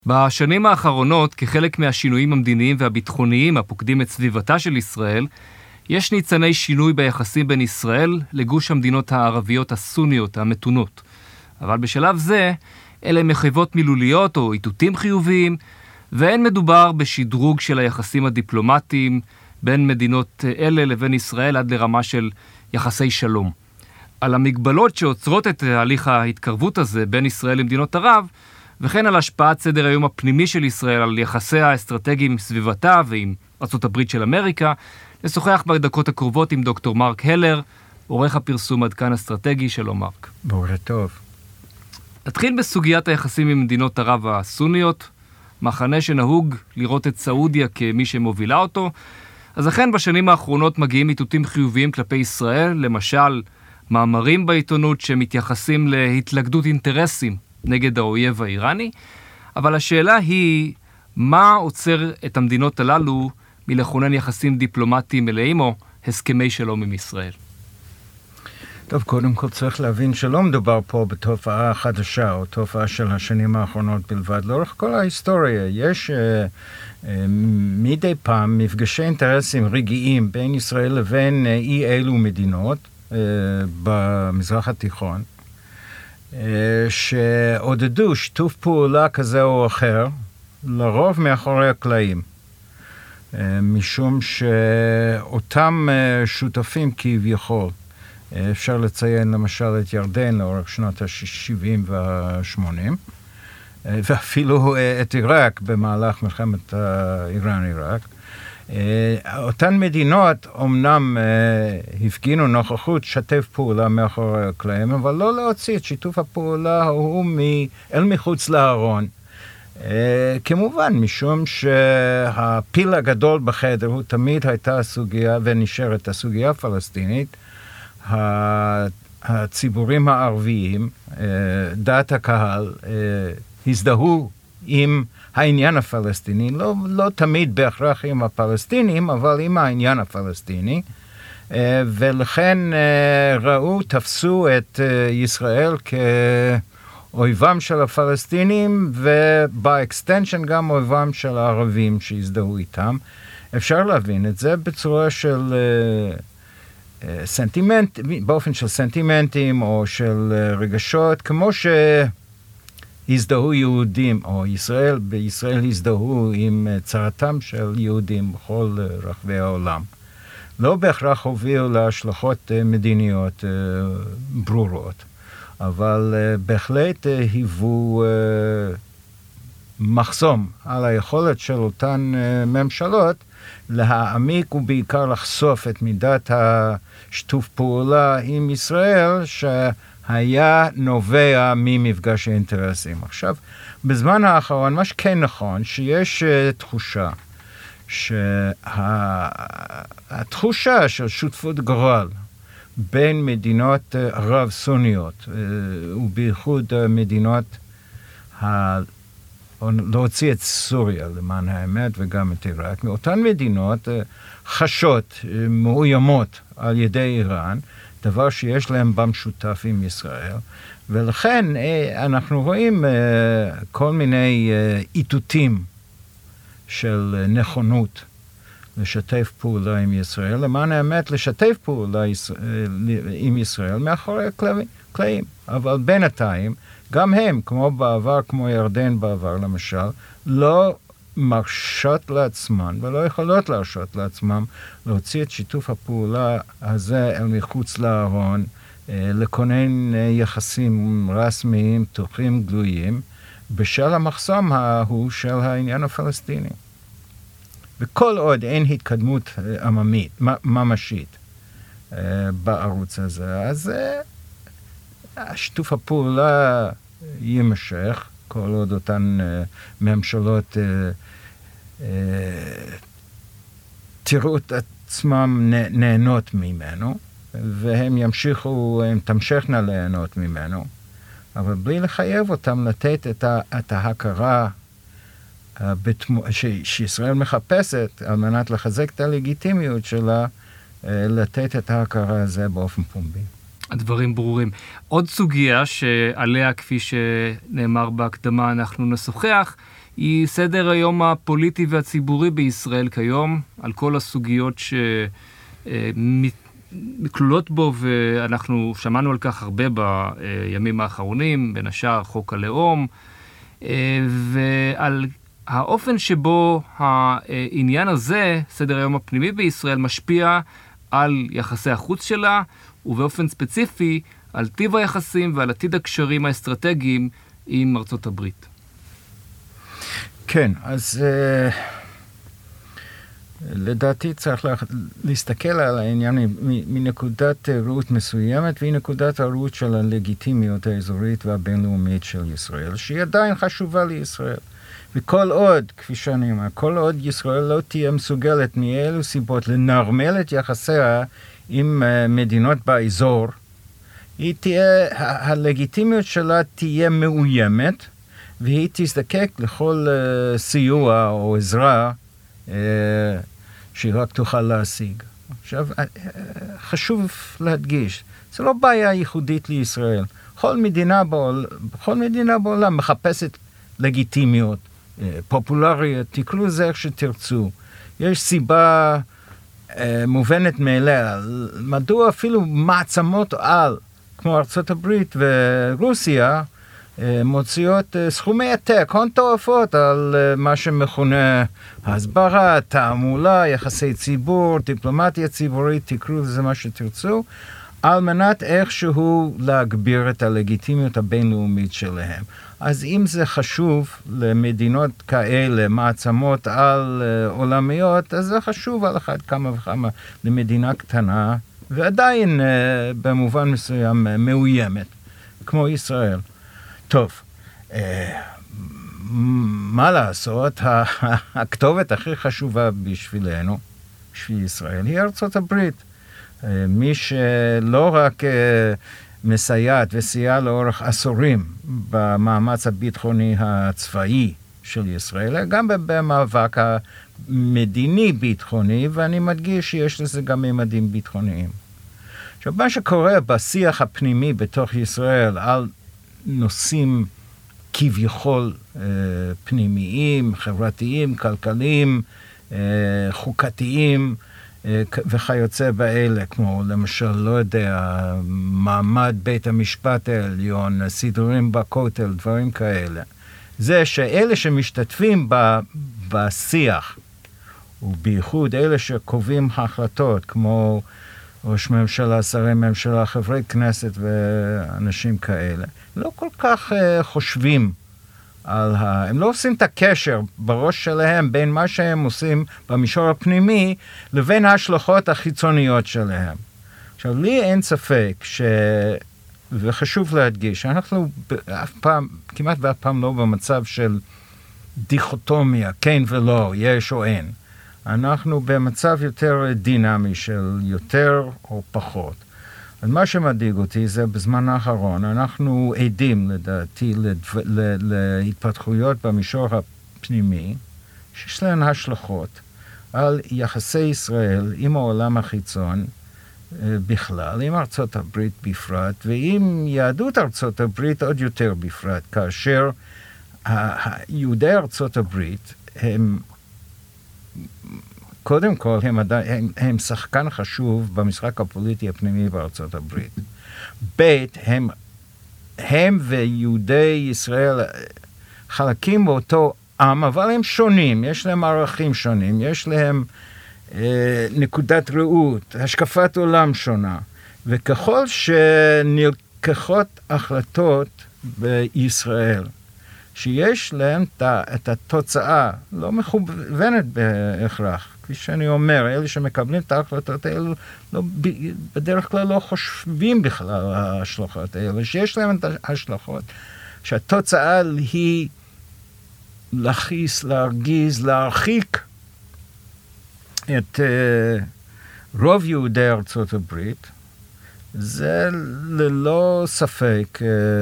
בשנים האחרונות, כחלק מהשינויים המדיניים והביטחוניים הפוקדים את סביבתה של ישראל, יש ניצני שינוי ביחסים בין ישראל לגוש המדינות הערביות הסוניות המתונות. אבל בשלב זה, אלה מחייבות מילוליות או איתותים חיוביים, ואין מדובר בשדרוג של היחסים הדיפלומטיים בין מדינות אלה לבין ישראל עד לרמה של יחסי שלום. על המגבלות שעוצרות את הליך ההתקרבות הזה בין ישראל למדינות ערב, וכן על השפעת סדר היום הפנימי של ישראל על יחסיה האסטרטגיים עם סביבתה ועם ארצות הברית של אמריקה, נשוחח בדקות הקרובות עם דוקטור מרק הלר, עורך הפרסום עד כאן אסטרטגי. שלום מרק. בוקר טוב. נתחיל בסוגיית היחסים עם מדינות ערב הסוניות, מחנה שנהוג לראות את סעודיה כמי שמובילה אותו. אז אכן בשנים האחרונות מגיעים איתותים חיוביים כלפי ישראל, למשל מאמרים בעיתונות שמתייחסים להתלכדות אינטרסים נגד האויב האיראני, אבל השאלה היא, מה עוצר את המדינות הללו מלכונן יחסים דיפלומטיים מלאים או הסכמי שלום עם ישראל? טוב, קודם כל צריך להבין שלא מדובר פה בתופעה חדשה או תופעה של השנים האחרונות בלבד. לאורך כל ההיסטוריה יש מדי פעם מפגשי אינטרסים רגעיים בין ישראל לבין אי אלו מדינות במזרח התיכון, שעודדו שיתוף פעולה כזה או אחר, לרוב מאחורי הקלעים. משום שאותם שותפים כביכול, אפשר לציין למשל את ירדן לאורך שנות ה-70 וה-80, ואפילו את עיראק במהלך מלחמת איראן-עיראק. אותן מדינות אומנם הפגינו נוכחות שתף פעולה מאחורי הקלעים, אבל לא להוציא את שיתוף הפעולה ההוא אל מחוץ לארון. כמובן, משום שהפיל הגדול בחדר הוא תמיד הייתה הסוגיה, ונשארת הסוגיה הפלסטינית, הציבורים הערביים, דעת הקהל, הזדהו עם העניין הפלסטיני, לא תמיד בהכרח עם הפלסטינים, אבל עם העניין הפלסטיני, ולכן תפסו את ישראל כאויבם של הפלסטינים, ובאקסטנשן גם אויבם של הערבים שהזדהו איתם. אפשר להבין את זה בצורה של באופן של סנטימנטים או של רגשות, כמו שהזדהו יהודים, או בישראל הזדהו עם צרתם של יהודים בכל רחבי העולם. לא בהכרח הובילו להשלכות מדיניות ברורות, אבל בהחלט היוו מחסום על היכולת של אותן ממשלות להעמיק ובעיקר לחשוף את מידת השיתוף פעולה עם ישראל שהיה נובע ממפגש האינטרסים. עכשיו, בזמן האחרון, מה שכן נכון, שיש תחושה שהתחושה של שותפות גורל בין מדינות ערב סוניות ובייחוד מדינות להוציא את סוריה למען האמת וגם את עיראק, מאותן מדינות חשות, מאוימות על ידי איראן, דבר שיש להם במשותף עם ישראל, ולכן אנחנו רואים כל מיני איתותים של נכונות לשתף פעולה עם ישראל, למען האמת לשתף פעולה עם ישראל מאחורי הקלעים, אבל בינתיים גם הם, כמו בעבר, כמו ירדן בעבר למשל, לא מרשות לעצמן ולא יכולות להרשות לעצמם להוציא את שיתוף הפעולה הזה אל מחוץ לארון, לכונן יחסים רסמיים, פתוחים, גלויים, בשל המחסום ההוא של העניין הפלסטיני. וכל עוד אין התקדמות עממית, ממשית, בערוץ הזה, אז שיתוף הפעולה יימשך, כל עוד אותן ממשלות תראו את עצמם נהנות ממנו, והם ימשיכו, הם תמשכנה ליהנות ממנו, אבל בלי לחייב אותם לתת את ההכרה שישראל מחפשת על מנת לחזק את הלגיטימיות שלה, לתת את ההכרה הזה באופן פומבי. הדברים ברורים. עוד סוגיה שעליה, כפי שנאמר בהקדמה, אנחנו נשוחח, היא סדר היום הפוליטי והציבורי בישראל כיום, על כל הסוגיות שכלולות בו, ואנחנו שמענו על כך הרבה בימים האחרונים, בין השאר חוק הלאום, ועל האופן שבו העניין הזה, סדר היום הפנימי בישראל, משפיע על יחסי החוץ שלה, ובאופן ספציפי על טיב היחסים ועל עתיד הקשרים האסטרטגיים עם ארצות הברית. כן, אז לדעתי צריך להסתכל על העניין מנקודת ראות מסוימת, והיא נקודת הראות של הלגיטימיות האזורית והבינלאומית של ישראל, שהיא עדיין חשובה לישראל. וכל עוד, כפי שאני אומר, כל עוד ישראל לא תהיה מסוגלת מאלו סיבות לנרמל את יחסיה עם מדינות באזור, הלגיטימיות שלה תהיה מאוימת, והיא תזדקק לכל סיוע או עזרה שהיא רק תוכל להשיג. עכשיו, חשוב להדגיש, זה לא בעיה ייחודית לישראל. בכל מדינה בעולם מחפשת לגיטימיות, פופולריות, תקראו זה איך שתרצו. יש סיבה מובנת מאליה, מדוע אפילו מעצמות על, כמו ארצות הברית ורוסיה, מוציאות סכומי עתק, הון תועפות על מה שמכונה הסברה, תעמולה, יחסי ציבור, דיפלומטיה ציבורית, תקראו לזה מה שתרצו, על מנת איכשהו להגביר את הלגיטימיות הבינלאומית שלהם. אז אם זה חשוב למדינות כאלה, מעצמות על עולמיות, אז זה חשוב על אחד כמה וכמה למדינה קטנה, ועדיין במובן מסוים מאוימת, כמו ישראל. טוב, מה לעשות? הכתובת הכי חשובה בשבילנו, בשביל ישראל, היא ארצות הברית. מי שלא רק מסייעת וסייעה לאורך עשורים במאמץ הביטחוני הצבאי של ישראל, גם במאבק המדיני-ביטחוני, ואני מדגיש שיש לזה גם ממדים ביטחוניים. עכשיו, מה שקורה בשיח הפנימי בתוך ישראל על נושאים כביכול פנימיים, חברתיים, כלכליים, חוקתיים, וכיוצא באלה, כמו למשל, לא יודע, מעמד בית המשפט העליון, סידורים בכותל, דברים כאלה. זה שאלה שמשתתפים בשיח, ובייחוד אלה שקובעים החלטות, כמו ראש ממשלה, שרי ממשלה, חברי כנסת ואנשים כאלה, לא כל כך חושבים הם לא עושים את הקשר בראש שלהם בין מה שהם עושים במישור הפנימי לבין ההשלכות החיצוניות שלהם. עכשיו, לי אין ספק וחשוב להדגיש, אנחנו כמעט ואף פעם לא במצב של דיכוטומיה, כן ולא, יש או אין. אנחנו במצב יותר דינמי של יותר או פחות. אז מה שמדאיג אותי זה בזמן האחרון, אנחנו עדים לדעתי להתפתחויות במישור הפנימי, שיש להן השלכות על יחסי ישראל עם העולם החיצון בכלל, עם ארצות הברית בפרט, ועם יהדות ארצות הברית עוד יותר בפרט, כאשר יהודי ארצות הברית הם קודם כל, הם שחקן חשוב במשחק הפוליטי הפנימי בארצות הברית. הם ויהודי ישראל חלקים באותו עם, אבל הם שונים, יש להם ערכים שונים, יש להם נקודת ראות, השקפת עולם שונה. וככל שנלקחות החלטות בישראל, שיש להם את התוצאה, לא מכוונת בהכרח. כפי שאני אומר, אלה שמקבלים את ההחלטות האלו, בדרך כלל לא חושבים בכלל על ההשלכות האלה, שיש להם את ההשלכות, שהתוצאה היא להכעיס, להרגיז, להרחיק את רוב יהודי ארצות הברית, זה ללא ספק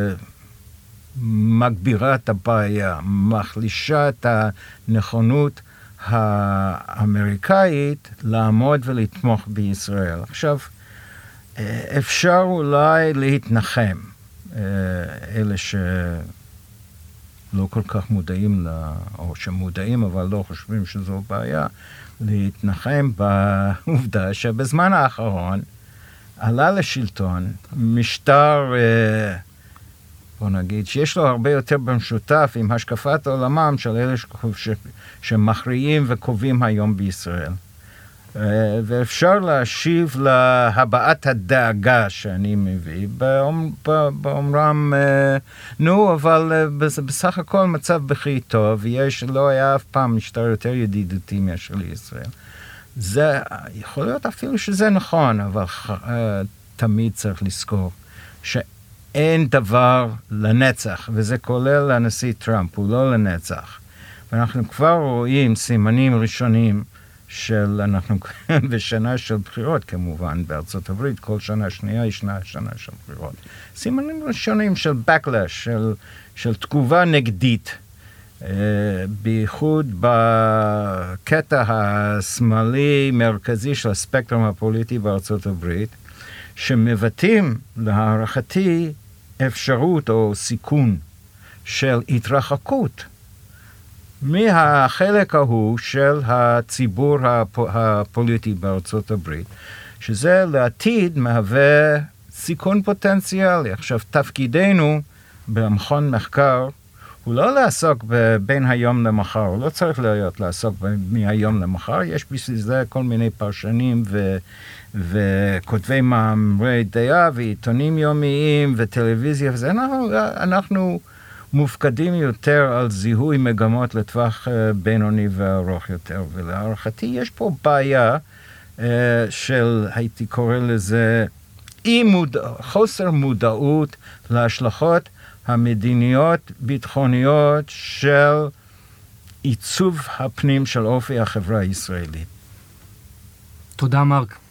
מגבירה את הבעיה, מחלישה את הנכונות האמריקאית לעמוד ולתמוך בישראל. עכשיו, אפשר אולי להתנחם, אלה לא כל כך מודעים, או שמודעים אבל לא חושבים שזו בעיה, להתנחם בעובדה שבזמן האחרון עלה לשלטון משטר, בוא נגיד, שיש לו הרבה יותר במשותף עם השקפת עולמם של אלה שמכריעים וקובעים היום בישראל. ואפשר להשיב להבעת הדאגה שאני מביא, באומרם, נו, אבל בסך הכל מצב בכי טוב, לא היה אף פעם משטר יותר ידידותי מאשר לישראל. זה, יכול להיות אפילו שזה נכון, אבל תמיד צריך לזכור שאין דבר לנצח, וזה כולל הנשיא טראמפ, הוא לא לנצח. ואנחנו כבר רואים סימנים ראשונים אנחנו בשנה של בחירות כמובן, בארצות הברית, כל שנה שנייה ישנה שנה של בחירות. סימנים ראשונים של backlash, של תגובה נגדית, בייחוד בקטע השמאלי מרכזי של הספקטרום הפוליטי בארצות הברית, שמבטאים להערכתי אפשרות או סיכון של התרחקות מהחלק ההוא של הציבור הפוליטי בארצות הברית, שזה לעתיד מהווה סיכון פוטנציאלי. עכשיו, תפקידנו במכון מחקר הוא לא לעסוק בין היום למחר, הוא לא צריך לעסוק מהיום למחר, יש בשביל זה כל מיני פרשנים וכותבי מאמרי דעה ועיתונים יומיים וטלוויזיה, וזה אנחנו מופקדים יותר על זיהוי מגמות לטווח בינוני וארוך יותר, ולהערכתי יש פה בעיה של, הייתי קורא לזה, חוסר מודעות להשלכות המדיניות ביטחוניות של עיצוב הפנים של אופי החברה הישראלית. תודה, מרק.